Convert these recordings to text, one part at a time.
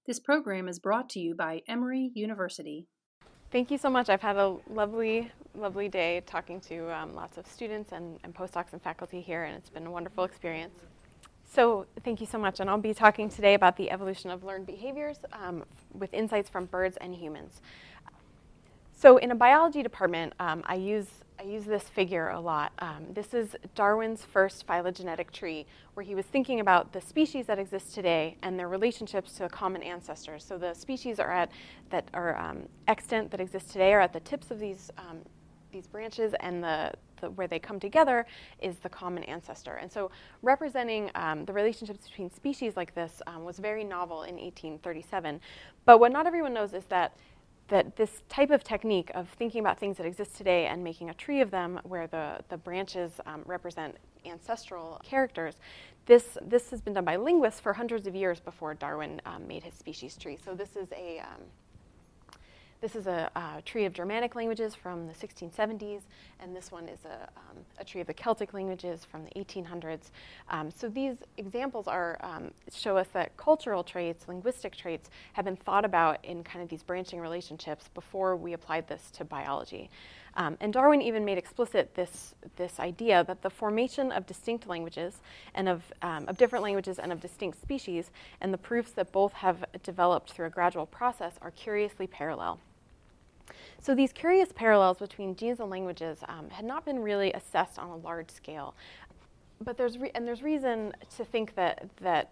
This program is brought to you by Emory University. Thank you so much. I've had a lovely day talking to lots of students and postdocs and faculty here, and it's been a wonderful experience. So thank you so much, and I'll be talking today about the evolution of learned behaviors with insights from birds and humans. So in a biology department, I use this figure a lot. This is Darwin's first phylogenetic tree, where he was thinking about the species that exist today and their relationships to a common ancestor. So the species that are extant that exist today are at the tips of these branches, and where they come together is the common ancestor. And so representing the relationships between species like this was very novel in 1837. But what not everyone knows is that this type of technique of thinking about things that exist today and making a tree of them where the branches represent ancestral characters, this has been done by linguists for hundreds of years before Darwin made his species tree. So this is a tree of Germanic languages from the 1670s, and this one is a tree of the Celtic languages from the 1800s. So these examples show us that cultural traits, linguistic traits, have been thought about in kind of these branching relationships before we applied this to biology. And Darwin even made explicit this idea that the formation of distinct languages and of different languages and of distinct species, and the proofs that both have developed through a gradual process, are curiously parallel. So these curious parallels between genes and languages had not been really assessed on a large scale, but there's reason to think that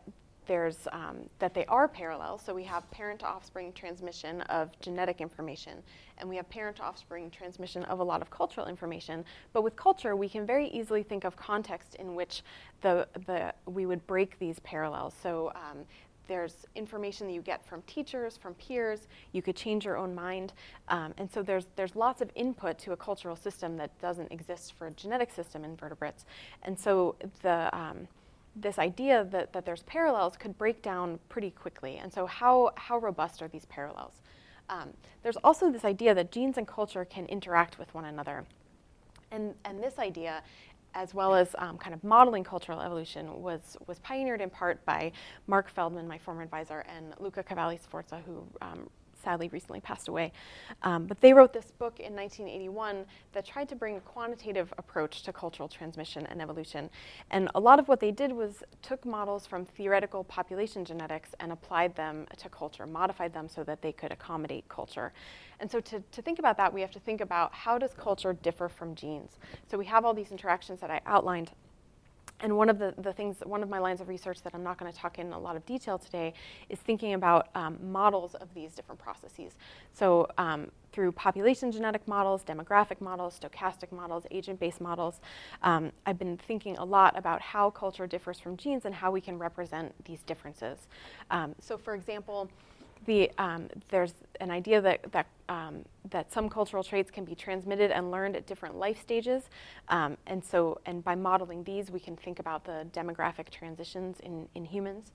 they are parallel. So we have parent-to-offspring transmission of genetic information, and we have parent-to-offspring transmission of a lot of cultural information. But with culture, we can very easily think of context in which we would break these parallels. So there's information that you get from teachers, from peers. You could change your own mind. And so there's lots of input to a cultural system that doesn't exist for a genetic system in vertebrates. And so this idea that there's parallels could break down pretty quickly. And so how robust are these parallels? There's also this idea that genes and culture can interact with one another. And this idea, as well as kind of modeling cultural evolution, was pioneered in part by Mark Feldman, my former advisor, and Luca Cavalli-Sforza, who sadly recently passed away. But they wrote this book in 1981 that tried to bring a quantitative approach to cultural transmission and evolution. And a lot of what they did was took models from theoretical population genetics and applied them to culture, modified them so that they could accommodate culture. And so to think about that, we have to think about how does culture differ from genes. So we have all these interactions that I outlined. And one of my lines of research that I'm not going to talk in a lot of detail today is thinking about models of these different processes. So through population genetic models, demographic models, stochastic models, agent-based models, I've been thinking a lot about how culture differs from genes and how we can represent these differences. So for example, there's an idea that some cultural traits can be transmitted and learned at different life stages, and by modeling these, we can think about the demographic transitions in humans.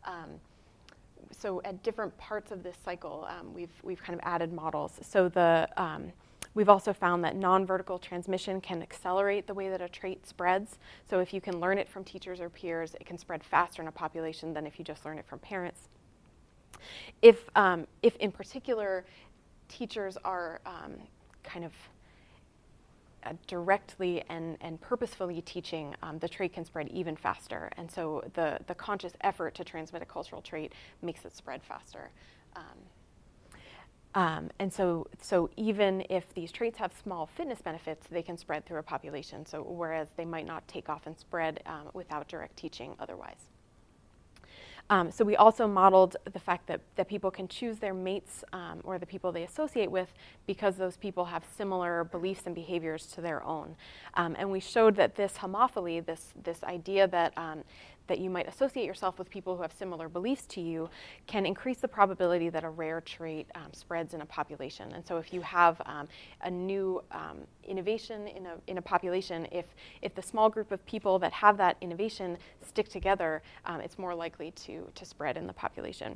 So at different parts of this cycle, we've kind of added models. So we've also found that non-vertical transmission can accelerate the way that a trait spreads. So if you can learn it from teachers or peers, it can spread faster in a population than if you just learn it from parents. If in particular teachers are kind of directly and purposefully teaching, the trait can spread even faster. And so the conscious effort to transmit a cultural trait makes it spread faster. And so even if these traits have small fitness benefits, they can spread through a population. So whereas they might not take off and spread without direct teaching otherwise. So we also modeled the fact that people can choose their mates or the people they associate with because those people have similar beliefs and behaviors to their own. And we showed that this homophily, this idea that you might associate yourself with people who have similar beliefs to you, can increase the probability that a rare trait spreads in a population. And so if you have a new innovation in a population, if the small group of people that have that innovation stick together, it's more likely to spread in the population.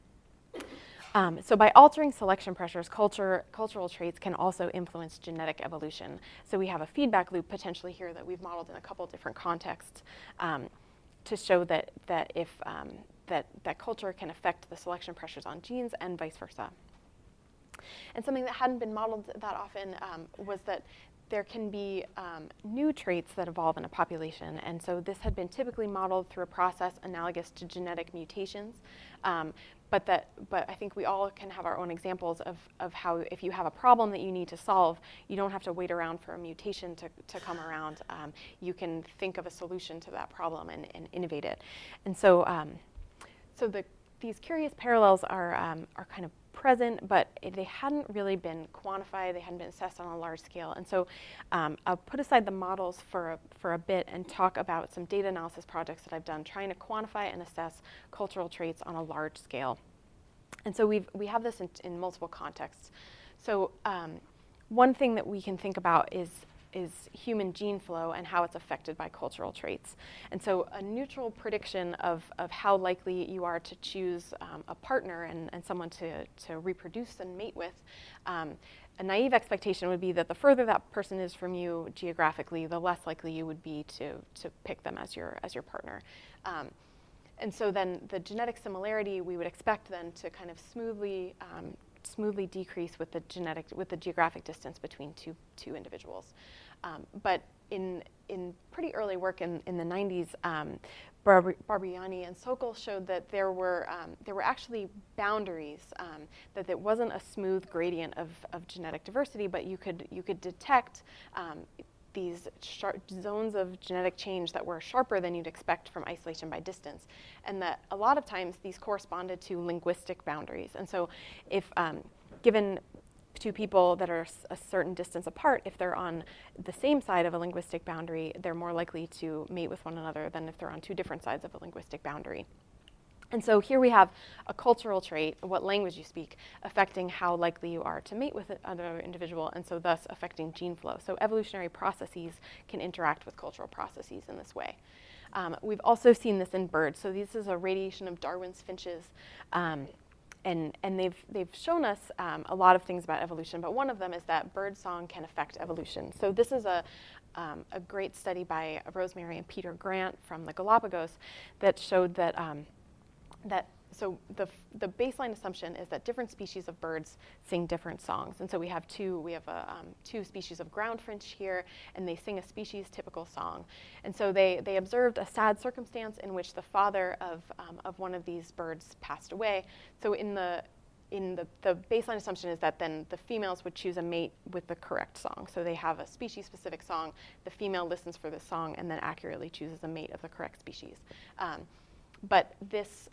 So by altering selection pressures, cultural traits can also influence genetic evolution. So we have a feedback loop potentially here that we've modeled in a couple different contexts to show that if that culture can affect the selection pressures on genes and vice versa. And something that hadn't been modeled that often was that there can be new traits that evolve in a population. And so this had been typically modeled through a process analogous to genetic mutations. But I think we all can have our own examples of how if you have a problem that you need to solve, you don't have to wait around for a mutation to come around. You can think of a solution to that problem and innovate it. And so, these curious parallels are kind of present, but they hadn't really been quantified. They hadn't been assessed on a large scale. And so I'll put aside the models for a bit and talk about some data analysis projects that I've done trying to quantify and assess cultural traits on a large scale. And so we have this in multiple contexts. So one thing that we can think about is human gene flow and how it's affected by cultural traits. And so a neutral prediction of how likely you are to choose a partner and someone to reproduce and mate with, a naive expectation would be that the further that person is from you geographically, the less likely you would be to pick them as your partner. And so then the genetic similarity we would expect then to kind of smoothly decrease with the geographic distance between two individuals. But in pretty early work in the 90s, Barbiani and Sokol showed that there were actually boundaries, that it wasn't a smooth gradient of genetic diversity, but you could detect these zones of genetic change that were sharper than you'd expect from isolation by distance, and that a lot of times these corresponded to linguistic boundaries. And so if given two people that are a certain distance apart, if they're on the same side of a linguistic boundary, they're more likely to mate with one another than if they're on two different sides of a linguistic boundary. And so here we have a cultural trait, what language you speak, affecting how likely you are to mate with another individual, and so thus affecting gene flow. So evolutionary processes can interact with cultural processes in this way. We've also seen this in birds. So this is a radiation of Darwin's finches. And they've shown us a lot of things about evolution, but one of them is that bird song can affect evolution. So this is a great study by Rosemary and Peter Grant from the Galapagos that showed that so the baseline assumption is that different species of birds sing different songs, and so we have two species of ground finch here, and they sing a species typical song. And so they observed a sad circumstance in which the father of one of these birds passed away. So in the baseline assumption is that then the females would choose a mate with the correct song. So they have a species-specific song. The female listens for this song and then accurately chooses a mate of the correct species. But this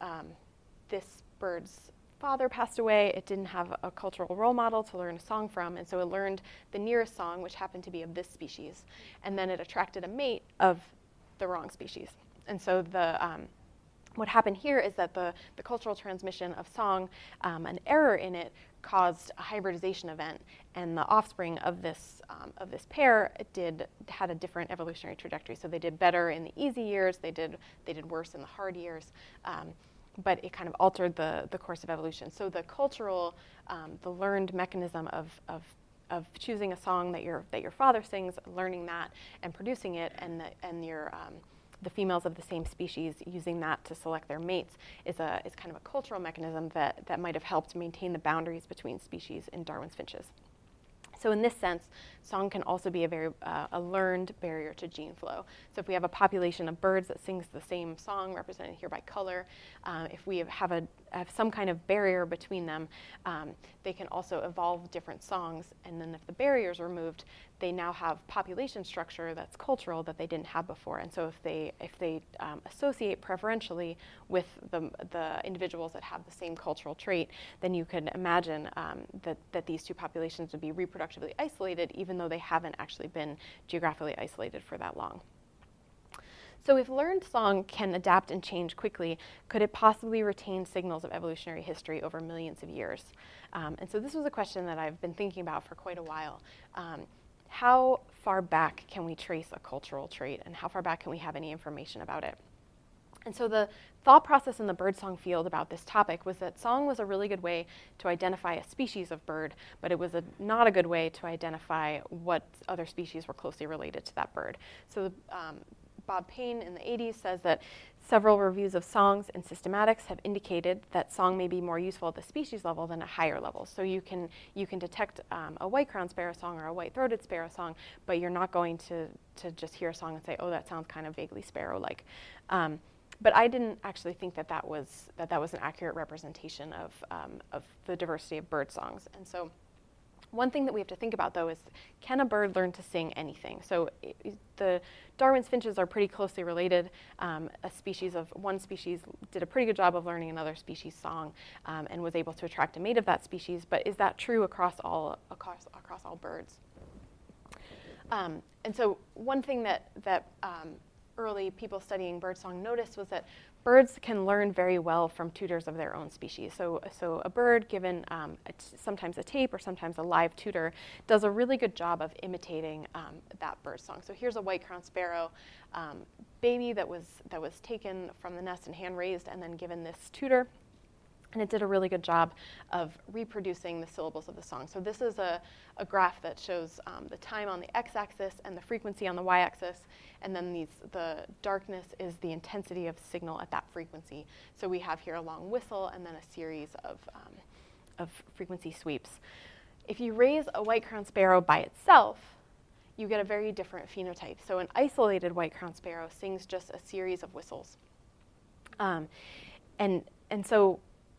bird's father passed away. It didn't have a cultural role model to learn a song from, and so it learned the nearest song, which happened to be of this species. And then it attracted a mate of the wrong species. And so what happened here is that the cultural transmission of song, an error in it, caused a hybridization event, and the offspring of this pair had a different evolutionary trajectory. So they did better in the easy years. They did worse in the hard years. But it kind of altered the course of evolution. So the cultural, the learned mechanism of choosing a song that your father sings, learning that and producing it, and the females of the same species using that to select their mates is kind of a cultural mechanism that might have helped maintain the boundaries between species in Darwin's finches. So in this sense, song can also be a learned barrier to gene flow. So if we have a population of birds that sings the same song, represented here by color, if we have some kind of barrier between them, they can also evolve different songs. And then if the barrier is removed, they now have population structure that's cultural that they didn't have before. And so if they associate preferentially with the individuals that have the same cultural trait, then you could imagine that these two populations would be reproductively isolated, even though they haven't actually been geographically isolated for that long. So if learned song can adapt and change quickly, could it possibly retain signals of evolutionary history over millions of years? And so this was a question that I've been thinking about for quite a while. How far back can we trace a cultural trait, and how far back can we have any information about it? And so the thought process in the birdsong field about this topic was that song was a really good way to identify a species of bird, but it was not a good way to identify what other species were closely related to that bird. So Bob Payne in the 80s says that several reviews of songs and systematics have indicated that song may be more useful at the species level than at higher levels. So you can detect a white-crowned sparrow song or a white-throated sparrow song, but you're not going to just hear a song and say, oh, that sounds kind of vaguely sparrow-like. But I didn't actually think that was an accurate representation of the diversity of bird songs. And so one thing that we have to think about, though, is can a bird learn to sing anything? So the Darwin's finches are pretty closely related. One species did a pretty good job of learning another species' song and was able to attract a mate of that species. But is that true across all birds? And so one thing that early people studying birdsong noticed was that birds can learn very well from tutors of their own species. So a bird given sometimes a tape or sometimes a live tutor does a really good job of imitating that bird song. So here's a white-crowned sparrow baby that was taken from the nest and hand-raised and then given this tutor. And it did a really good job of reproducing the syllables of the song. So this is a graph that shows the time on the x-axis and the frequency on the y-axis. And then the darkness is the intensity of signal at that frequency. So we have here a long whistle and then a series of frequency sweeps. If you raise a white-crowned sparrow by itself, you get a very different phenotype. So an isolated white-crowned sparrow sings just a series of whistles. And so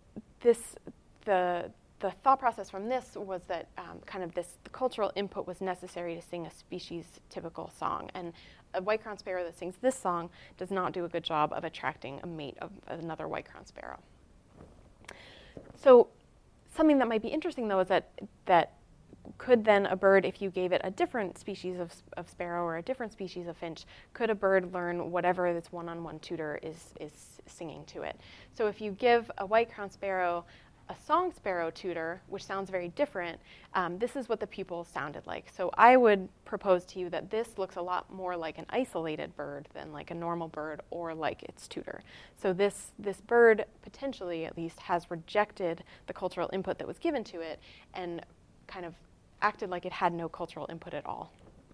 the thought process from this was that the cultural input was necessary to sing a species-typical song. And a white-crowned sparrow that sings this song does not do a good job of attracting a mate of another white-crowned sparrow. So something that might be interesting, though, is that could then a bird, if you gave it a different species of sparrow or a different species of finch, could a bird learn whatever this one-on-one tutor is singing to it? So if you give a white-crowned sparrow a song sparrow tutor, which sounds very different, this is what the pupils sounded like. So I would propose to you that this looks a lot more like an isolated bird than like a normal bird or like its tutor. So this bird, potentially at least, has rejected the cultural input that was given to it and kind of acted like it had no cultural input at all.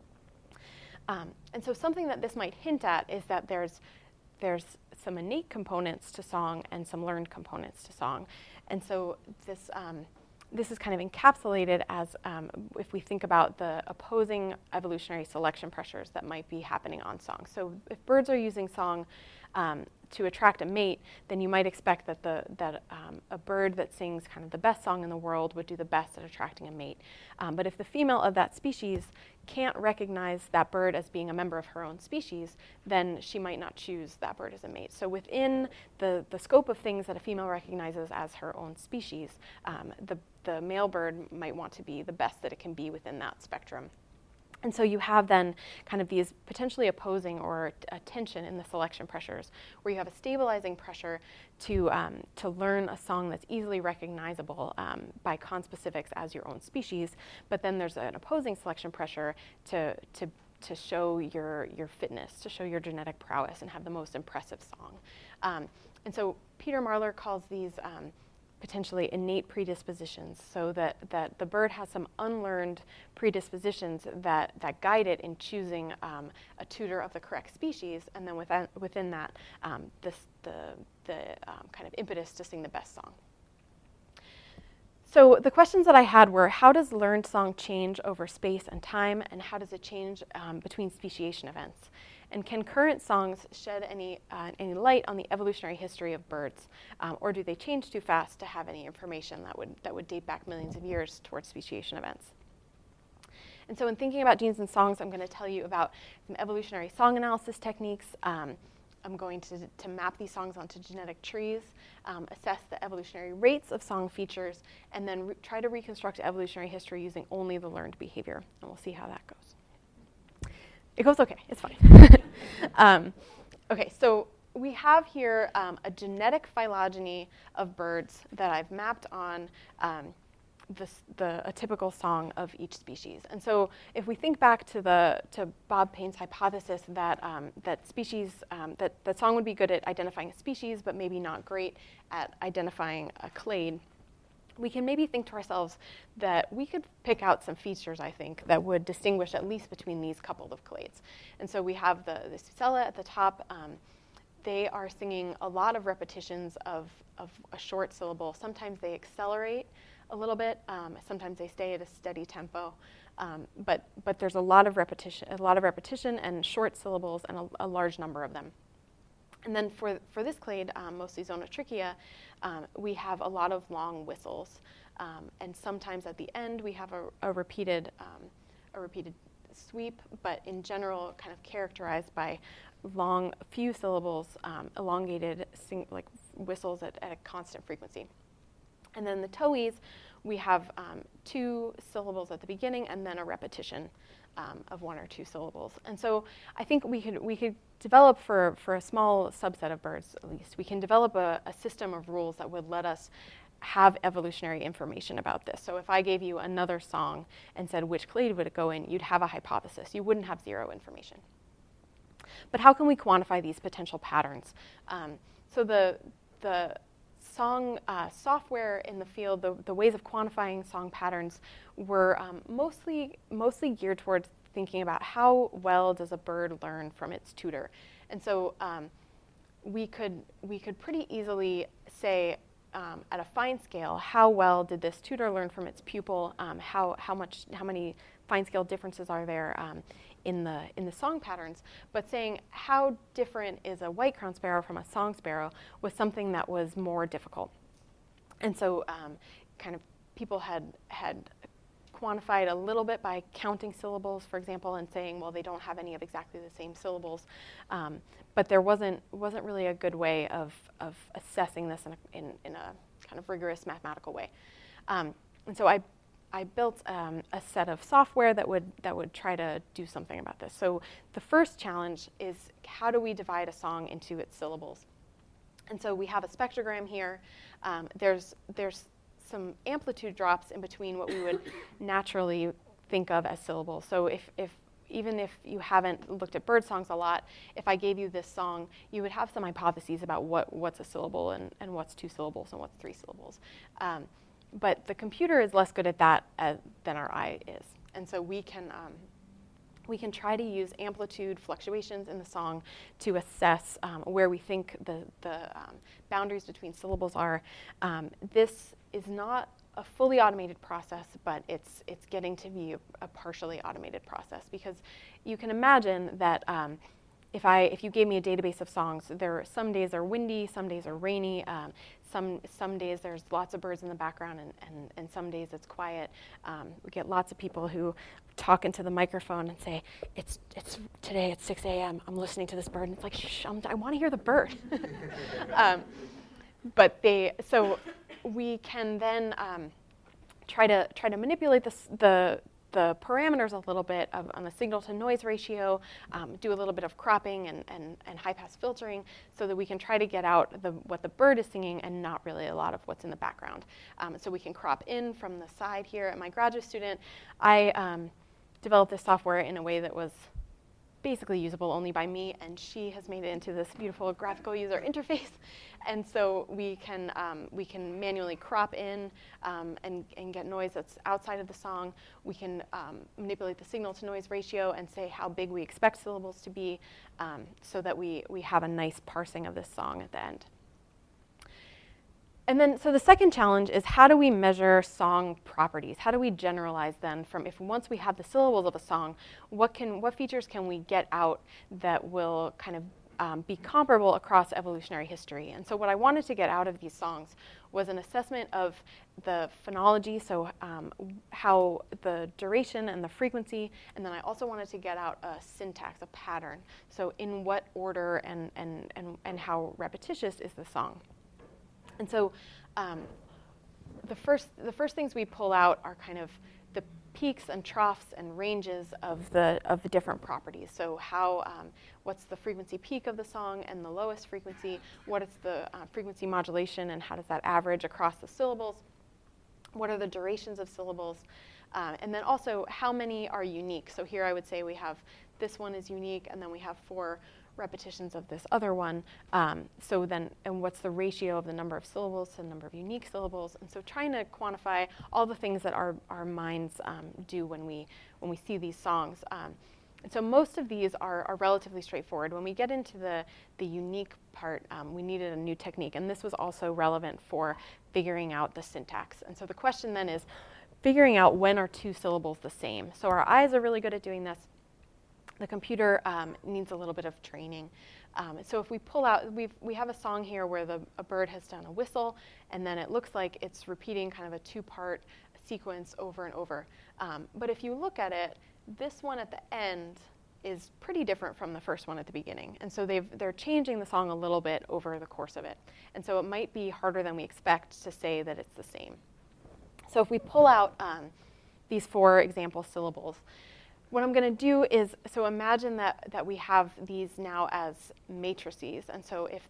And so something that this might hint at is that there's some innate components to song and some learned components to song. And so this is kind of encapsulated as if we think about the opposing evolutionary selection pressures that might be happening on song. So if birds are using song to attract a mate, then you might expect that a bird that sings kind of the best song in the world would do the best at attracting a mate. But if the female of that species can't recognize that bird as being a member of her own species, then she might not choose that bird as a mate. So within the scope of things that a female recognizes as her own species, the male bird might want to be the best that it can be within that spectrum. And so you have then kind of these potentially opposing or a tension in the selection pressures, where you have a stabilizing pressure to learn a song that's easily recognizable by conspecifics as your own species, but then there's an opposing selection pressure to show your fitness, to show your genetic prowess and have the most impressive song. And so Peter Marler calls these potentially innate predispositions, so that the bird has some unlearned predispositions that guide it in choosing a tutor of the correct species, and then within that, the kind of impetus to sing the best song. So the questions that I had were, how does learned song change over space and time, and how does it change between speciation events? And can current songs shed any light on the evolutionary history of birds, or do they change too fast to have any information that would date back millions of years towards speciation events? And so in thinking about genes and songs, I'm going to tell you about some evolutionary song analysis techniques. I'm going to map these songs onto genetic trees, assess the evolutionary rates of song features, and then try to reconstruct evolutionary history using only the learned behavior. And we'll see how that goes. It goes okay, it's fine. Okay, so we have here a genetic phylogeny of birds that I've mapped on a typical song of each species. And so if we think back to Bob Payne's hypothesis that that song would be good at identifying a species, but maybe not great at identifying a clade, we can maybe think to ourselves that we could pick out some features, I think, that would distinguish at least between these couple of clades. And so we have the Susella at the top. They are singing a lot of repetitions of a short syllable. Sometimes they accelerate a little bit. Sometimes they stay at a steady tempo. But there's a lot of repetition and short syllables and a large number of them. And then for this clade, mostly Zonotrichia, we have a lot of long whistles. And sometimes at the end we have a repeated sweep, but in general kind of characterized by long, few syllables, elongated like whistles at a constant frequency. And then the Towhees, we have 2 syllables at the beginning and then a repetition of 1 or 2 syllables. And so I think we could develop for a small subset of birds, at least, we can develop a system of rules that would let us have evolutionary information about this. So if I gave you another song and said which clade would it go in, you'd have a hypothesis. You wouldn't have 0 information. But how can we quantify these potential patterns? So the song software in the field, the ways of quantifying song patterns were mostly geared towards thinking about how well does a bird learn from its tutor. And so we could pretty easily say at a fine scale, how well did this tutor learn from its pupil? How many fine scale differences are there in the song patterns? But saying how different is a white-crowned sparrow from a song sparrow was something that was more difficult. And so kind of people had quantified a little bit by counting syllables, for example, and saying, well, they don't have any of exactly the same syllables. But there wasn't really a good way of assessing this in a kind of rigorous mathematical way. And so I built a set of software that would try to do something about this. So the first challenge is, how do we divide a song into its syllables? And so we have a spectrogram here. There's some amplitude drops in between what we would naturally think of as syllables. So even if you haven't looked at bird songs a lot, if I gave you this song, you would have some hypotheses about what's a syllable and what's 2 syllables and what's 3 syllables. But the computer is less good at that than our eye is. And so we can try to use amplitude fluctuations in the song to assess where we think the boundaries between syllables are. This is not a fully automated process, but it's getting to be a partially automated process, because you can imagine that if you gave me a database of songs, some days are windy, some days are rainy, some days there's lots of birds in the background, and some days it's quiet. We get lots of people who talk into the microphone and say, it's today at 6 a.m. I'm listening to this bird, and it's like, shh, I want to hear the bird. So we can then try to manipulate the parameters a little bit on the signal to noise ratio, do a little bit of cropping and high pass filtering, so that we can try to get out what the bird is singing and not really a lot of what's in the background. So we can crop in from the side here. At my graduate student, I developed this software in a way that was basically usable only by me, and she has made it into this beautiful graphical user interface. And so we can manually crop in and get noise that's outside of the song. We can manipulate the signal to noise ratio and say how big we expect syllables to be, so that we have a nice parsing of this song at the end. And then, so the second challenge is, how do we measure song properties? How do we generalize then from, once we have the syllables of a song, what features can we get out that will kind of be comparable across evolutionary history? And so what I wanted to get out of these songs was an assessment of the phonology, so how the duration and the frequency, and then I also wanted to get out a syntax, a pattern. So in what order and how repetitious is the song? And so the first things we pull out are kind of the peaks and troughs and ranges of the different properties. So what's the frequency peak of the song and the lowest frequency? What is the frequency modulation, and how does that average across the syllables? What are the durations of syllables? And then also, how many are unique? So here I would say we have this one is unique, and then we have 4 repetitions of this other one. So then, and what's the ratio of the number of syllables to the number of unique syllables? And so trying to quantify all the things that our minds do when we see these songs. And so most of these are relatively straightforward. When we get into the unique part, we needed a new technique. And this was also relevant for figuring out the syntax. And so the question then is figuring out when are two syllables the same. So our eyes are really good at doing this. The computer needs a little bit of training. So if we pull out, we have a song here where a bird has done a whistle, and then it looks like it's repeating kind of a two-part sequence over and over. But if you look at it, this one at the end is pretty different from the first one at the beginning. And so they're changing the song a little bit over the course of it. And so it might be harder than we expect to say that it's the same. So if we pull out these 4 example syllables, what I'm going to do is, so imagine that we have these now as matrices. And so if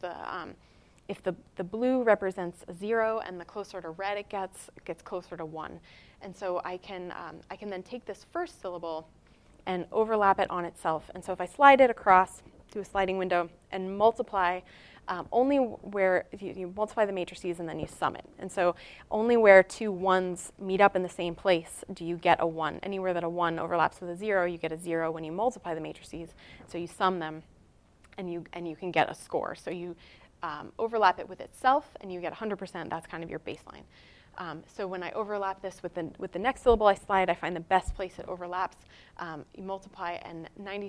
the blue represents a 0 and the closer to red it gets closer to 1. And so I can then take this first syllable and overlap it on itself. And so if I slide it across to a sliding window and multiply, only where you multiply the matrices and then you sum it. And so only where 2 1s meet up in the same place do you get a 1. Anywhere that a 1 overlaps with a 0, you get a 0 when you multiply the matrices. So you sum them and you can get a score. So you overlap it with itself and you get 100%. That's kind of your baseline. So when I overlap this with the next syllable I slide, I find the best place it overlaps. You multiply, and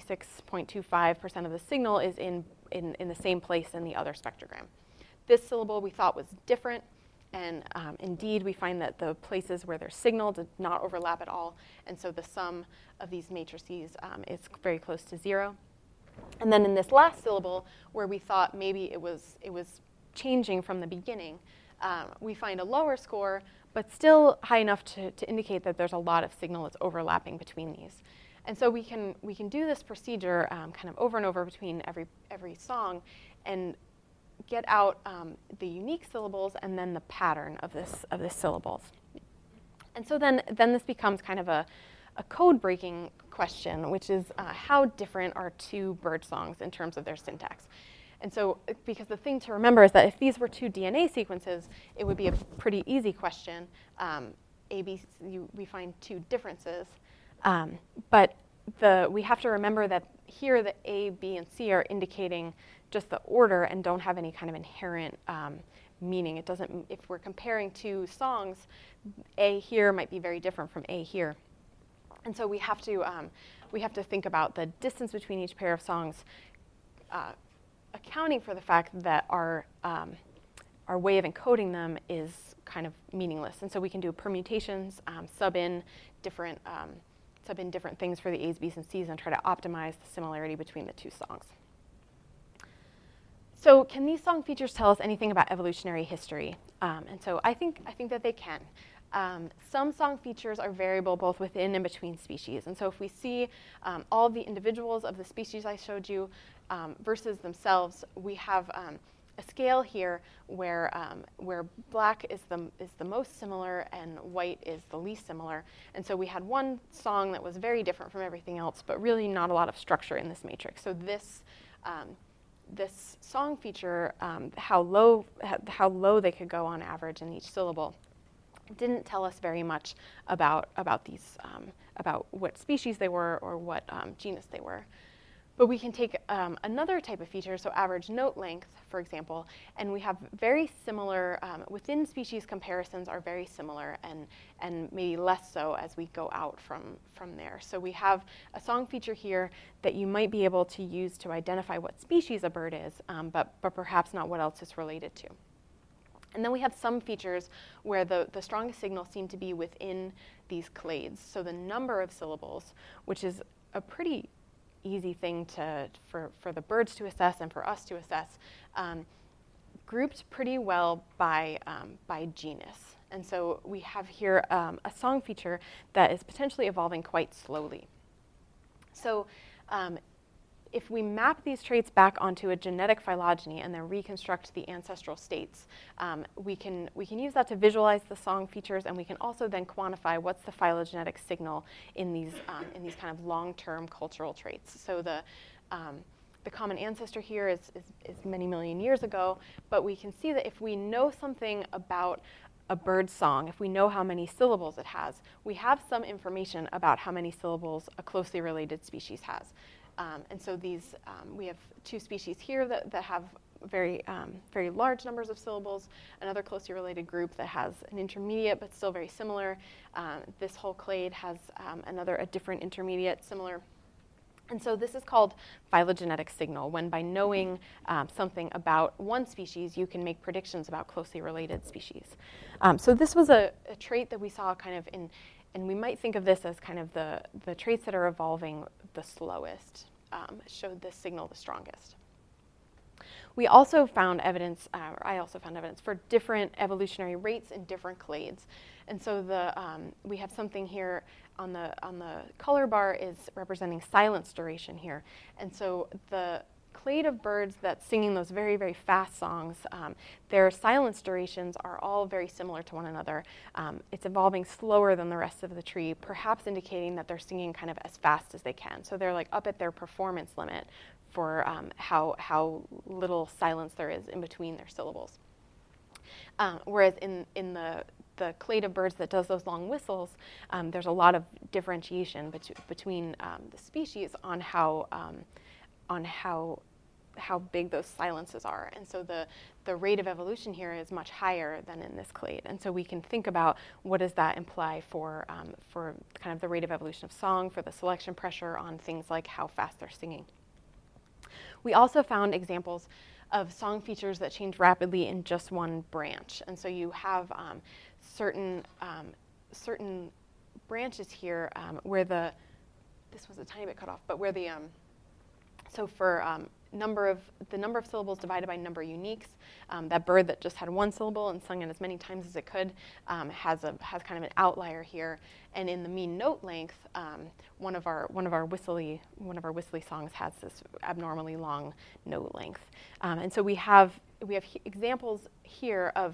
96.25% of the signal is in the same place in the other spectrogram. This syllable we thought was different, and indeed we find that the places where there's signal did not overlap at all, and so the sum of these matrices is very close to 0. And then in this last syllable, where we thought maybe it was changing from the beginning, we find a lower score, but still high enough to indicate that there's a lot of signal that's overlapping between these. And so we can do this procedure kind of over and over between every song, and get out the unique syllables and then the pattern of the syllables. And so then this becomes kind of a code-breaking question, which is how different are 2 bird songs in terms of their syntax? And so, because the thing to remember is that if these were 2 DNA sequences, it would be a pretty easy question. We find 2 differences. But we have to remember that here the A, B, and C are indicating just the order and don't have any kind of inherent meaning. It doesn't. If we're comparing 2 songs, A here might be very different from A here. And so we have to think about the distance between each pair of songs, accounting for the fact that our way of encoding them is kind of meaningless. And so we can do permutations, sub in different things for the A's, B's, and C's and try to optimize the similarity between the 2 songs. So can these song features tell us anything about evolutionary history? And so I think that they can. Some song features are variable both within and between species. And so if we see all of the individuals of the species I showed you versus themselves, we have a scale here where black is the most similar and white is the least similar. And so we had one song that was very different from everything else, but really not a lot of structure in this matrix. So this song feature, how low they could go on average in each syllable, didn't tell us very much about these about what species they were or what genus they were. But we can take another type of feature, so average note length, for example, and we have very similar, within species comparisons are very similar and maybe less so as we go out from there. So we have a song feature here that you might be able to use to identify what species a bird is, but perhaps not what else it's related to. And then we have some features where the strongest signals seem to be within these clades. So the number of syllables, which is a pretty easy thing for the birds to assess and for us to assess, grouped pretty well by genus. And so we have here a song feature that is potentially evolving quite slowly. So if we map these traits back onto a genetic phylogeny and then reconstruct the ancestral states, we can use that to visualize the song features, and we can also then quantify what's the phylogenetic signal in these kind of long-term cultural traits. So The common ancestor here is many million years ago, but we can see that if we know something about a bird's song, if we know how many syllables it has, we have some information about how many syllables a closely related species has. And so these, we have two species here that have very large numbers of syllables, another closely related group that has an intermediate but still very similar. This whole clade has a different intermediate similar. And so this is called phylogenetic signal, when by knowing something about one species, you can make predictions about closely related species. So this was a trait that we saw kind of and we might think of this as kind of the traits that are evolving the slowest, showed this signal the strongest. We also found evidence, or I also found evidence for different evolutionary rates in different clades. And so we have something here on the color bar is representing silence duration here. And so the clade of birds that's singing those very, very fast songs, their silence durations are all very similar to one another. It's evolving slower than the rest of the tree, perhaps indicating that they're singing kind of as fast as they can. So they're like up at their performance limit for how little silence there is in between their syllables. Whereas in the clade of birds that does those long whistles, there's a lot of differentiation between the species on how big those silences are. And so the rate of evolution here is much higher than in this clade. And so we can think about what does that imply for kind of the rate of evolution of song, for the selection pressure on things like how fast they're singing. We also found examples of song features that change rapidly in just one branch. And so you have certain branches here where this was a tiny bit cut off, but where so for the number of syllables divided by number of uniques, that bird that just had one syllable and sung it as many times as it could has kind of an outlier here. And in the mean note length, one of our whistly songs has this abnormally long note length. And so we have examples here of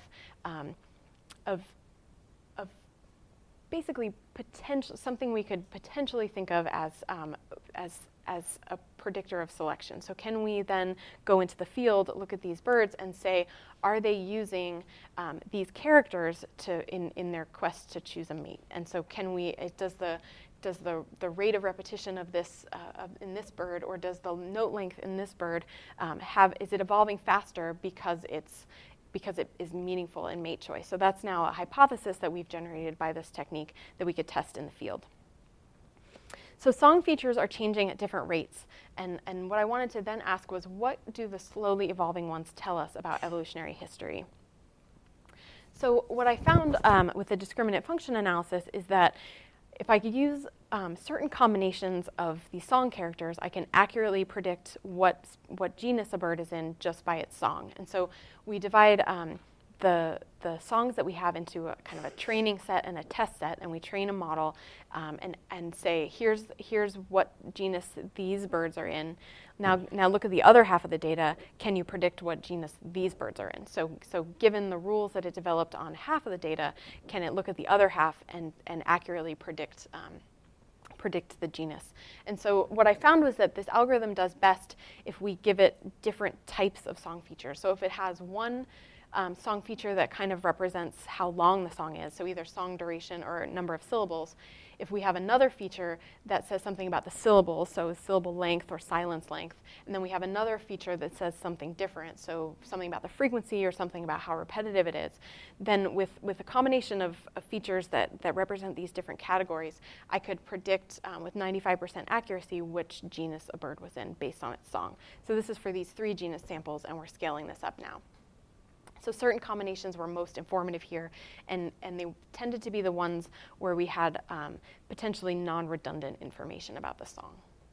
basically something we could potentially think of as a predictor of selection. So can we then go into the field, look at these birds, and say, are they using these characters in their quest to choose a mate? And so does the rate of repetition of this in this bird, or does the note length in this bird is it evolving faster because it is meaningful in mate choice? So that's now a hypothesis that we've generated by this technique that we could test in the field. So song features are changing at different rates, and what I wanted to then ask was, what do the slowly evolving ones tell us about evolutionary history? So what I found with the discriminant function analysis is that if I could use certain combinations of these song characters, I can accurately predict what genus a bird is in just by its song. And so we divide the songs that we have into a kind of a training set and a test set, and we train a model and say, here's what genus these birds are in. Now look at the other half of the data. Can you predict what genus these birds are in? So given the rules that it developed on half of the data, can it look at the other half and accurately predict the genus? And so what I found was that this algorithm does best if we give it different types of song features. So if it has one song feature that kind of represents how long the song is, so either song duration or number of syllables. If we have another feature that says something about the syllables, so syllable length or silence length, and then we have another feature that says something different, so something about the frequency or something about how repetitive it is, then with a combination of features that represent these different categories, I could predict with 95% accuracy which genus a bird was in based on its song. So this is for these 3 genus samples, and we're scaling this up now. So certain combinations were most informative here, and they tended to be the ones where we had potentially non-redundant information about the song.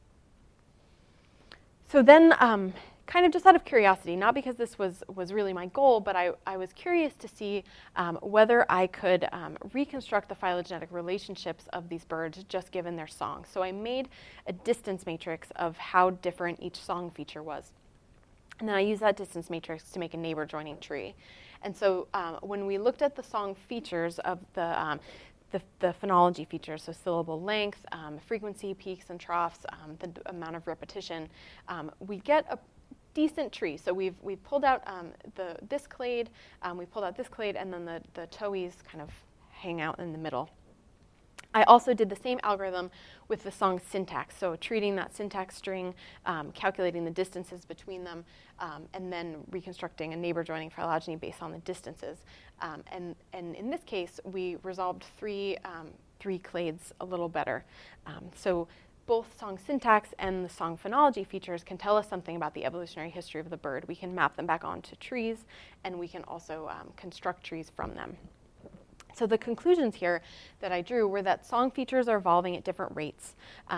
So then, kind of just out of curiosity, not because this was really my goal, but I was curious to see whether I could reconstruct the phylogenetic relationships of these birds just given their song. So I made a distance matrix of how different each song feature was. And then I used that distance matrix to make a neighbor joining tree. And so when we looked at the song features of the phonology features, so syllable length, frequency, peaks and troughs, the amount of repetition, we get a decent tree. So we've pulled out this clade, we pulled out this clade, and then the towies kind of hang out in the middle. I also did the same algorithm with the song syntax, so treating that syntax string, calculating the distances between them, and then reconstructing a neighbor joining phylogeny based on the distances. And in this case, we resolved three clades a little better. So both song syntax and the song phonology features can tell us something about the evolutionary history of the bird. We can map them back onto trees, and we can also construct trees from them. So the conclusions here that I drew were that song features are evolving at different rates.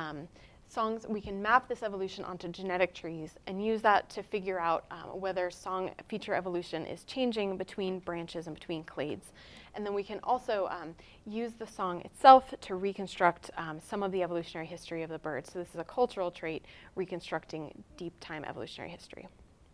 We can map this evolution onto genetic trees and use that to figure out whether song feature evolution is changing between branches and between clades. And then we can also use the song itself to reconstruct some of the evolutionary history of the bird. So this is a cultural trait reconstructing deep time evolutionary history.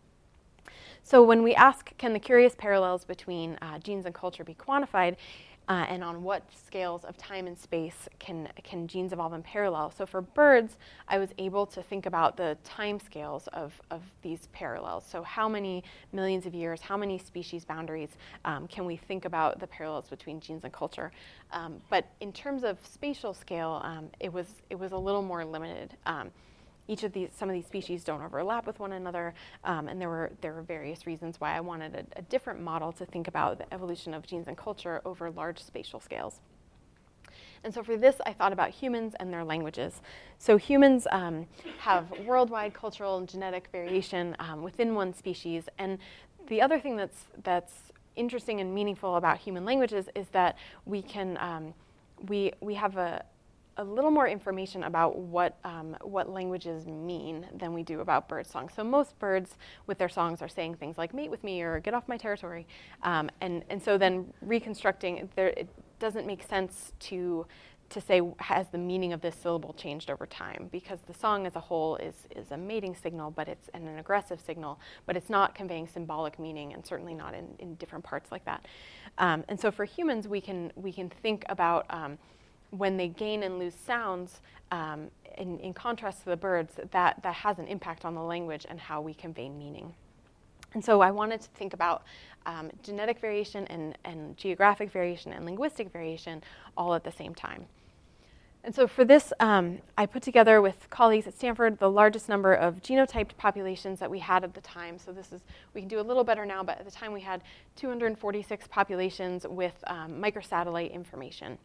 So when we ask, can the curious parallels between genes and culture be quantified, and on what scales of time and space can genes evolve in parallel? So for birds, I was able to think about the time scales of these parallels. So how many millions of years, how many species boundaries can we think about the parallels between genes and culture? But in terms of spatial scale, it was a little more limited. Some of these species don't overlap with one another, and there were various reasons why I wanted a different model to think about the evolution of genes and culture over large spatial scales. And so for this, I thought about humans and their languages. So humans have worldwide cultural and genetic variation within one species, and the other thing that's interesting and meaningful about human languages is that we can we have a little more information about what languages mean than we do about bird songs. So most birds with their songs are saying things like "mate with me" or "get off my territory," and so then reconstructing it doesn't make sense to say has the meaning of this syllable changed over time, because the song as a whole is a mating signal, but it's an aggressive signal, but it's not conveying symbolic meaning, and certainly not in different parts like that. And so for humans, we can think about when they gain and lose sounds, in contrast to the birds, that has an impact on the language and how we convey meaning. And so I wanted to think about genetic variation and geographic variation and linguistic variation all at the same time. And so for this, I put together with colleagues at Stanford the largest number of genotyped populations that we had at the time. So we can do a little better now, but at the time we had 246 populations with microsatellite information.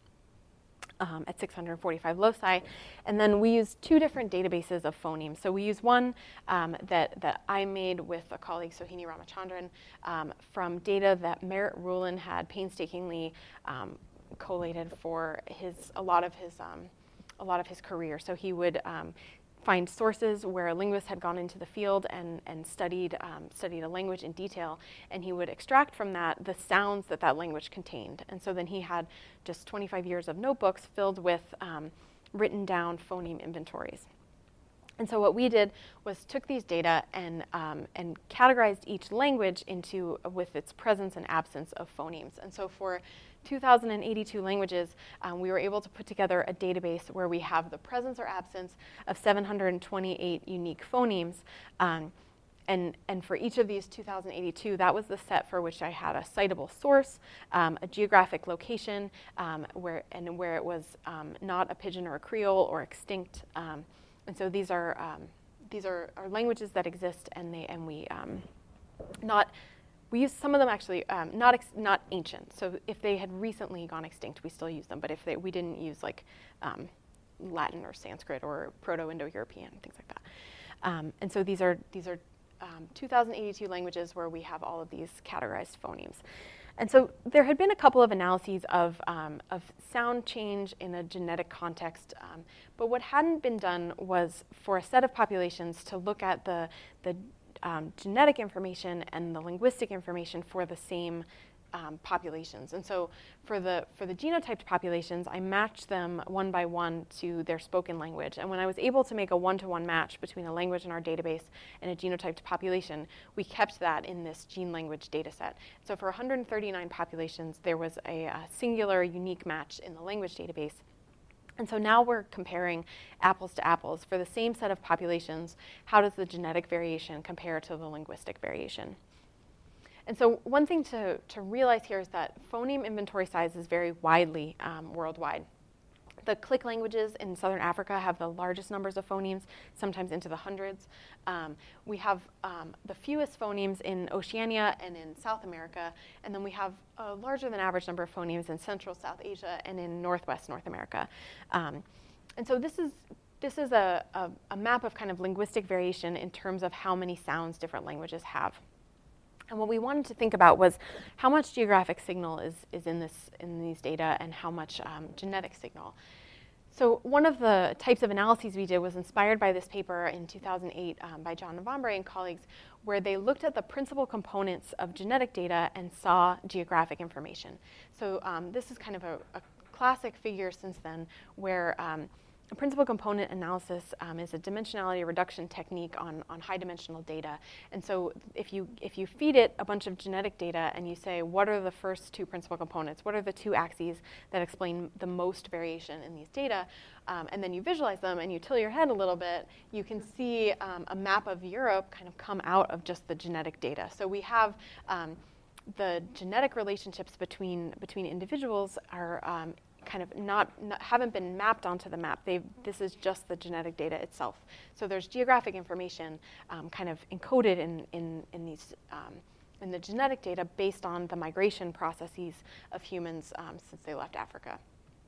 At 645 loci. And then we used two different databases of phonemes. So we used one that I made with a colleague, Sohini Ramachandran, from data that Merritt Rulin had painstakingly collated for a lot of his career. So he would find sources where linguists had gone into the field and studied a language in detail, and he would extract from that the sounds that language contained. And so then he had just 25 years of notebooks filled with written down phoneme inventories. And so what we did was took these data and categorized each language with its presence and absence of phonemes. And so for 2,082 languages, we were able to put together a database where we have the presence or absence of 728 unique phonemes. And for each of these 2,082, that was the set for which I had a citable source, a geographic location, where it was not a pidgin or a creole or extinct. And so these are languages that exist, we use some of them actually not ancient. So if they had recently gone extinct, we still use them. But we didn't use like Latin or Sanskrit or Proto-Indo-European, things like that. And so these are 2,082 languages where we have all of these categorized phonemes. And so there had been a couple of analyses of sound change in a genetic context, but what hadn't been done was for a set of populations to look at the genetic information and the linguistic information for the same populations. And so for the genotyped populations, I matched them one by one to their spoken language. And when I was able to make a one-to-one match between a language in our database and a genotyped population, we kept that in this gene language data set. So for 139 populations, there was a singular unique match in the language database. And so now we're comparing apples to apples. For the same set of populations, how does the genetic variation compare to the linguistic variation? And so one thing to realize here is that phoneme inventory sizes vary widely worldwide. The click languages in Southern Africa have the largest numbers of phonemes, sometimes into the hundreds. We have the fewest phonemes in Oceania and in South America, and then we have a larger than average number of phonemes in Central South Asia and in Northwest North America. And so this is a map of kind of linguistic variation in terms of how many sounds different languages have. And what we wanted to think about was how much geographic signal is in these data and how much genetic signal. So one of the types of analyses we did was inspired by this paper in 2008 by John Novembre and colleagues, where they looked at the principal components of genetic data and saw geographic information. So this is kind of a classic figure since then, where a principal component analysis is a dimensionality reduction technique on high dimensional data. And so if you feed it a bunch of genetic data and you say, what are the first two principal components? What are the two axes that explain the most variation in these data? And then you visualize them and you tilt your head a little bit, you can see a map of Europe kind of come out of just the genetic data. So we have the genetic relationships between individuals are kind of haven't been mapped onto the map. This is just the genetic data itself. So there's geographic information kind of encoded in the genetic data based on the migration processes of humans since they left Africa.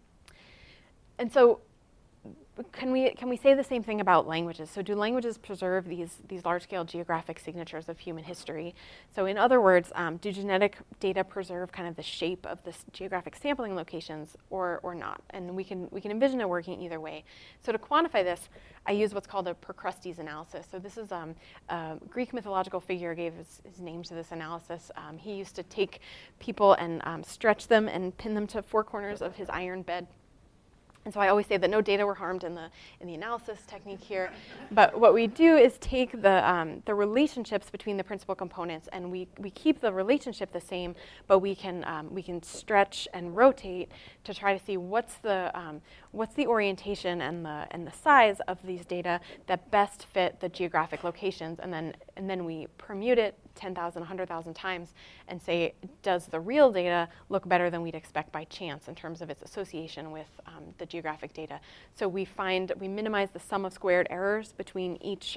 And so can we say the same thing about languages? So do languages preserve these large-scale geographic signatures of human history? So in other words, do genetic data preserve kind of the shape of the geographic sampling locations or not? And we can envision it working either way. So to quantify this, I use what's called a Procrustes analysis. So this is a Greek mythological figure gave his name to this analysis. He used to take people and stretch them and pin them to four corners of his iron bed. And so I always say that no data were harmed in the analysis technique here. But what we do is take the relationships between the principal components, and we keep the relationship the same, but we can stretch and rotate to try to see what's the orientation and the size of these data that best fit the geographic locations, and then we permute it 10,000, 100,000 times and say, does the real data look better than we'd expect by chance in terms of its association with the geographic data? So we minimize the sum of squared errors between each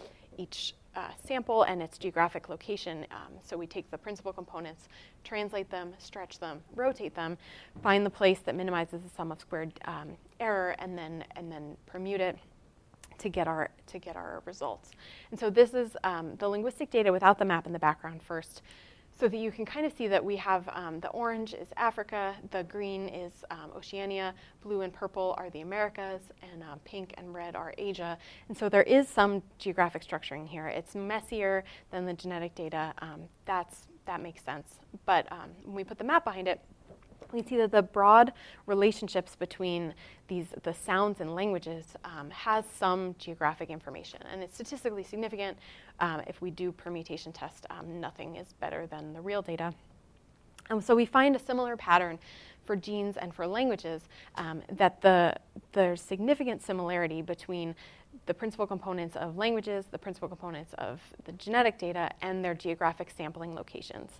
sample and its geographic location. So we take the principal components, translate them, stretch them, rotate them, find the place that minimizes the sum of squared error, and then permute it to get our results. And so this is the linguistic data without the map in the background first, so that you can kind of see that we have the orange is Africa, the green is Oceania, blue and purple are the Americas, and pink and red are Asia. And so there is some geographic structuring here. It's messier than the genetic data. That makes sense. But when we put the map behind it, we see that the broad relationships between the sounds and languages has some geographic information, and it's statistically significant. If we do permutation test, nothing is better than the real data. So we find a similar pattern for genes and for languages, that there's significant similarity between the principal components of languages, the principal components of the genetic data, and their geographic sampling locations.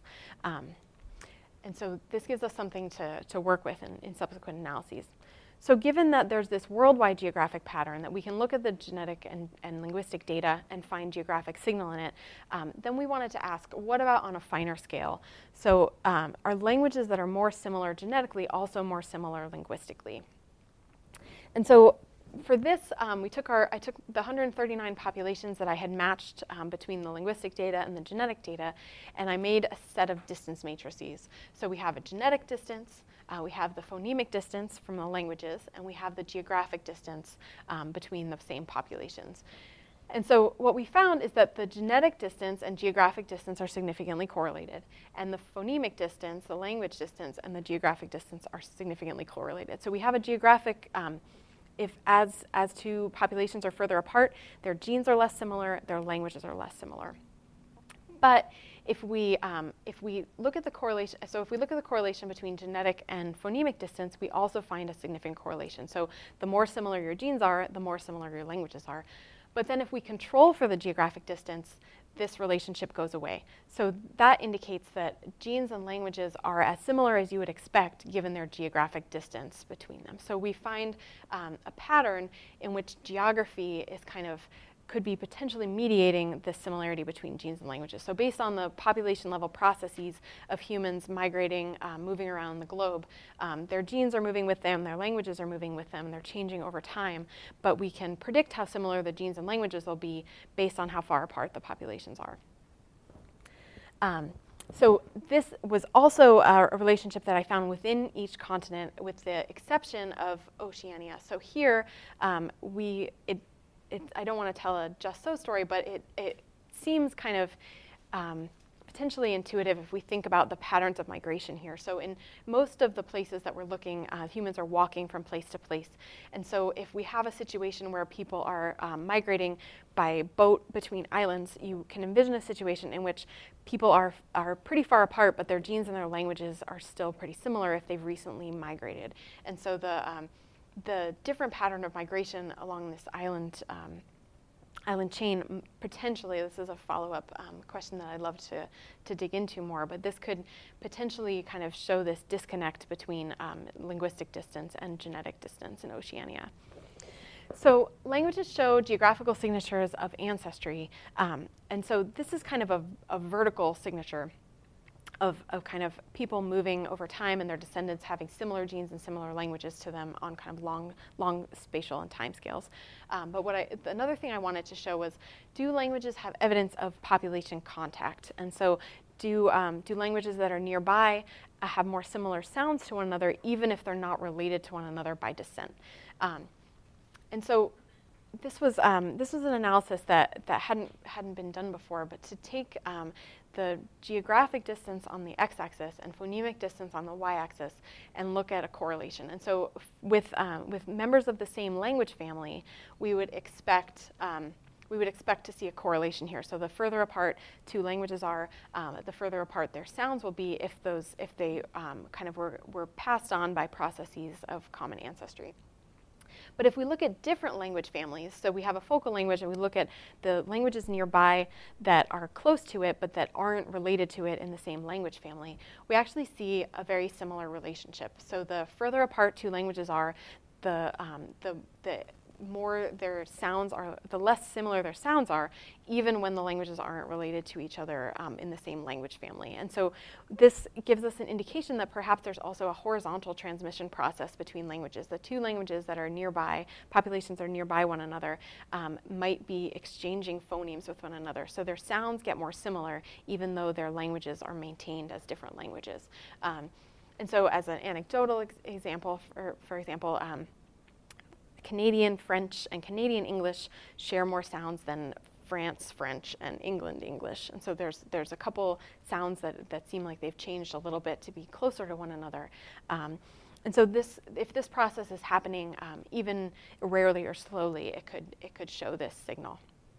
And so this gives us something to work with in subsequent analyses. So given that there's this worldwide geographic pattern, that we can look at the genetic and linguistic data and find geographic signal in it, then we wanted to ask, what about on a finer scale? So are languages that are more similar genetically also more similar linguistically? And so for this, I took the 139 populations that I had matched between the linguistic data and the genetic data, and I made a set of distance matrices. So we have a genetic distance, we have the phonemic distance from the languages, and we have the geographic distance between the same populations. And so what we found is that the genetic distance and geographic distance are significantly correlated, and the phonemic distance, the language distance, and the geographic distance are significantly correlated. So we have a geographic, if as two populations are further apart, their genes are less similar, their languages are less similar. But if we look at the correlation, so if we look at the correlation between genetic and phonemic distance, we also find a significant correlation. So the more similar your genes are, the more similar your languages are. But then if we control for the geographic distance, this relationship goes away. So that indicates that genes and languages are as similar as you would expect given their geographic distance between them. So we find a pattern in which geography is could be potentially mediating this similarity between genes and languages. So based on the population level processes of humans migrating, moving around the globe, their genes are moving with them, their languages are moving with them, and they're changing over time. But we can predict how similar the genes and languages will be based on how far apart the populations are. So this was also a relationship that I found within each continent, with the exception of Oceania. So here, I don't want to tell a just so story, but it seems kind of potentially intuitive if we think about the patterns of migration here. So in most of the places that we're looking, humans are walking from place to place. And so if we have a situation where people are migrating by boat between islands, you can envision a situation in which people are pretty far apart, but their genes and their languages are still pretty similar if they've recently migrated. And so the different pattern of migration along this island chain, potentially, this is a follow-up question that I'd love to dig into more, but this could potentially kind of show this disconnect between linguistic distance and genetic distance in Oceania. So languages show geographical signatures of ancestry, and so this is kind of a vertical signature of kind of people moving over time and their descendants having similar genes and similar languages to them on kind of long spatial and time scales. But another thing I wanted to show was, do languages have evidence of population contact? And so do languages that are nearby have more similar sounds to one another, even if they're not related to one another by descent? And so this was an analysis that hadn't been done before, but to take the geographic distance on the x-axis and phonemic distance on the y-axis and look at a correlation. And so with members of the same language family, we would expect to see a correlation here. So the further apart two languages are, the further apart their sounds will be if they kind of were passed on by processes of common ancestry. But if we look at different language families, so we have a focal language and we look at the languages nearby that are close to it but that aren't related to it in the same language family, we actually see a very similar relationship. So the further apart two languages are, the more their sounds are, the less similar their sounds are, even when the languages aren't related to each other in the same language family. And so this gives us an indication that perhaps there's also a horizontal transmission process between languages. The two languages that are nearby, populations are nearby one another, might be exchanging phonemes with one another. So their sounds get more similar, even though their languages are maintained as different languages. And so as an anecdotal example, for example, Canadian French and Canadian English share more sounds than France French and England English. And so there's a couple sounds that seem like they've changed a little bit to be closer to one another. And so if this process is happening even rarely or slowly, it could show this signal.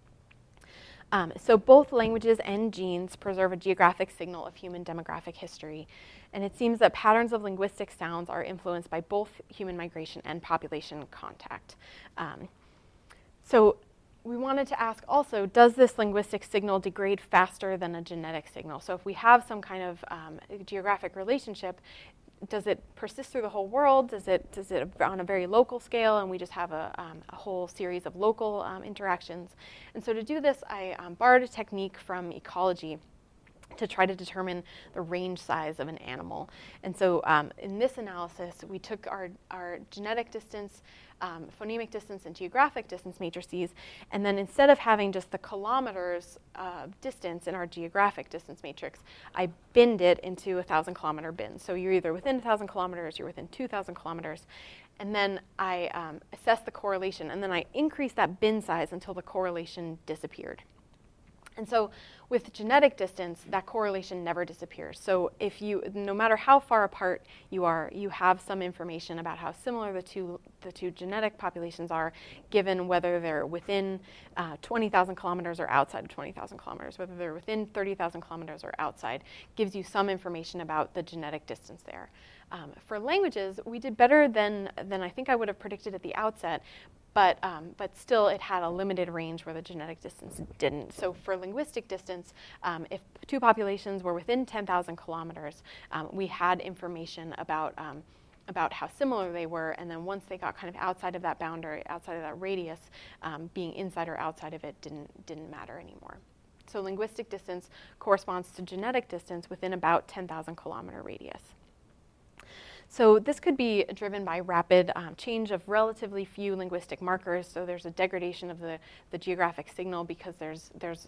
So both languages and genes preserve a geographic signal of human demographic history. And it seems that patterns of linguistic sounds are influenced by both human migration and population contact. So we wanted to ask also, does this linguistic signal degrade faster than a genetic signal? So if we have some kind of geographic relationship, does it persist through the whole world? Does it on a very local scale, and we just have a whole series of local interactions? And so to do this, I borrowed a technique from ecology to try to determine the range size of an animal. And so in this analysis, we took our genetic distance, phonemic distance, and geographic distance matrices, and then instead of having just the kilometers distance in our geographic distance matrix, I binned it into 1,000-kilometer bins. So you're either within 1,000 kilometers, you're within 2,000 kilometers. and then I assessed the correlation, and then I increased that bin size until the correlation disappeared. And so with genetic distance, that correlation never disappears. So if you, no matter how far apart you are, you have some information about how similar the two genetic populations are, given whether they're within 20,000 kilometers or outside of 20,000 kilometers, whether they're within 30,000 kilometers or outside, gives you some information about the genetic distance there. For languages, we did better than I think I would have predicted at the outset. But still, it had a limited range where the genetic distance didn't. So for linguistic distance, if two populations were within 10,000 kilometers, we had information about how similar they were. And then once they got kind of outside of that boundary, outside of that radius, being inside or outside of it didn't matter anymore. So linguistic distance corresponds to genetic distance within about 10,000 kilometer radius. So this could be driven by rapid change of relatively few linguistic markers. So there's a degradation of the geographic signal because there's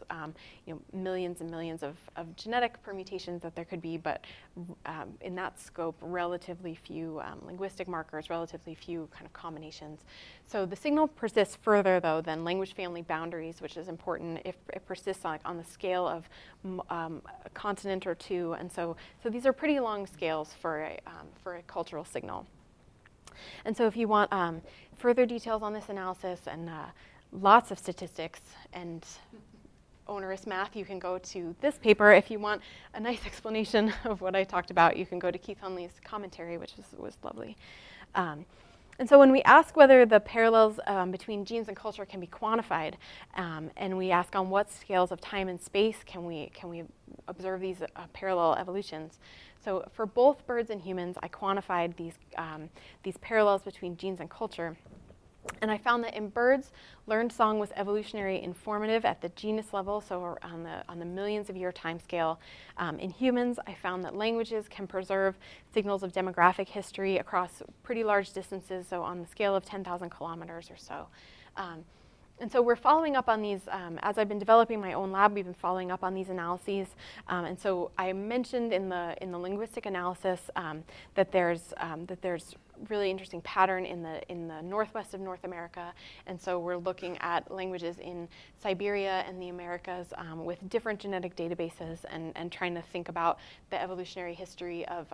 millions and millions of genetic permutations that there could be, but in that scope, relatively few linguistic markers, relatively few kind of combinations. So the signal persists further, though, than language family boundaries, which is important if it persists on the scale of a continent or two. And so these are pretty long scales for a cultural signal. And so if you want further details on this analysis and lots of statistics and onerous math, you can go to this paper. If you want a nice explanation of what I talked about, you can go to Keith Hunley's commentary, which was lovely. And so when we ask whether the parallels between genes and culture can be quantified, and we ask on what scales of time and space can we observe these parallel evolutions. So for both birds and humans, I quantified these parallels between genes and culture. And I found that in birds, learned song was evolutionary informative at the genus level, so on the millions of year time scale. In humans, I found that languages can preserve signals of demographic history across pretty large distances, so on the scale of 10,000 kilometers or so. And so we're following up on these, as I've been developing my own lab, we've been following up on these analyses. And so I mentioned in the linguistic analysis that there's really interesting pattern in the northwest of North America. And so we're looking at languages in Siberia and the Americas with different genetic databases and trying to think about the evolutionary history of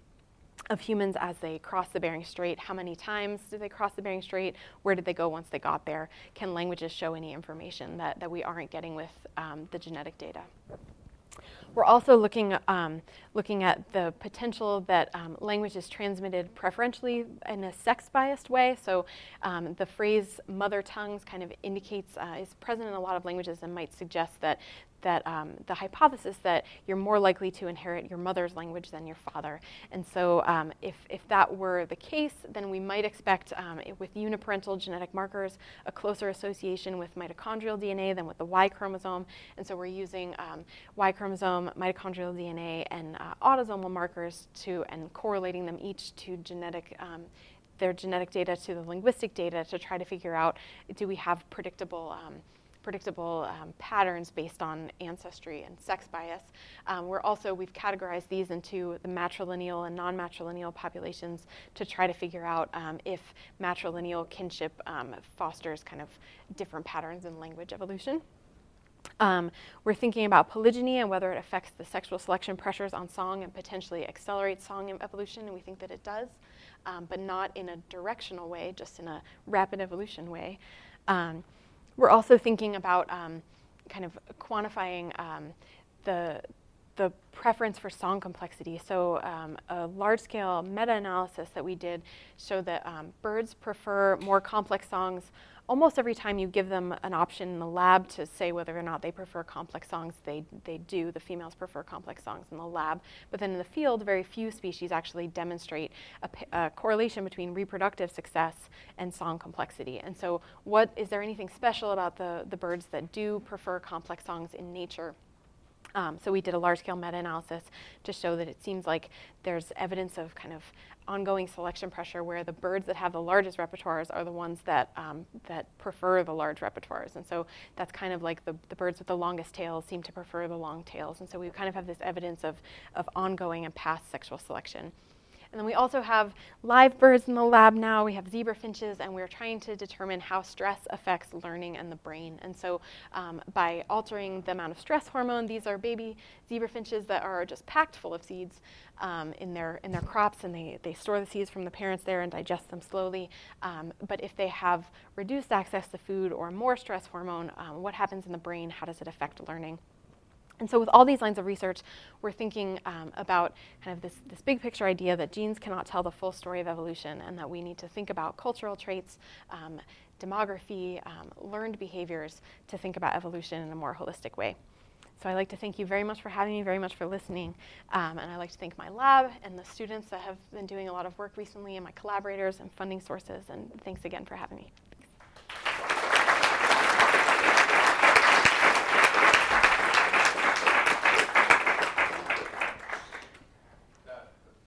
humans as they cross the Bering Strait. How many times did they cross the Bering Strait? Where did they go once they got there? Can languages show any information that we aren't getting with the genetic data? We're also looking at the potential that language is transmitted preferentially in a sex-biased way. So the phrase mother tongues kind of indicates, is present in a lot of languages and might suggest that the hypothesis that you're more likely to inherit your mother's language than your father. And so if that were the case, then we might expect with uniparental genetic markers a closer association with mitochondrial DNA than with the Y chromosome. And so we're using Y chromosome, mitochondrial DNA, and autosomal markers and correlating them each to their genetic data to the linguistic data to try to figure out, do we have predictable patterns based on ancestry and sex bias. We've categorized these into the matrilineal and non-matrilineal populations to try to figure out if matrilineal kinship fosters kind of different patterns in language evolution. We're thinking about polygyny and whether it affects the sexual selection pressures on song and potentially accelerates song evolution, and we think that it does, but not in a directional way, just in a rapid evolution way. We're also thinking about kind of quantifying the preference for song complexity. So a large-scale meta-analysis that we did showed that birds prefer more complex songs almost every time you give them an option in the lab to say whether or not they prefer complex songs. They do. The females prefer complex songs in the lab. But then in the field, very few species actually demonstrate a correlation between reproductive success and song complexity. And so is there anything special about the birds that do prefer complex songs in nature? So we did a large-scale meta-analysis to show that it seems like there's evidence of kind of ongoing selection pressure where the birds that have the largest repertoires are the ones that prefer the large repertoires. And so that's kind of like the birds with the longest tails seem to prefer the long tails. And so we kind of have this evidence of ongoing and past sexual selection. And then we also have live birds in the lab now. We have zebra finches, and we're trying to determine how stress affects learning and the brain. And so by altering the amount of stress hormone, these are baby zebra finches that are just packed full of seeds in their crops, and they store the seeds from the parents there and digest them slowly. But if they have reduced access to food or more stress hormone, what happens in the brain? How does it affect learning? And so with all these lines of research, we're thinking about kind of this big picture idea that genes cannot tell the full story of evolution, and that we need to think about cultural traits, demography, learned behaviors to think about evolution in a more holistic way. So I'd like to thank you very much for having me, very much for listening. And I'd like to thank my lab and the students that have been doing a lot of work recently, and my collaborators and funding sources. And thanks again for having me.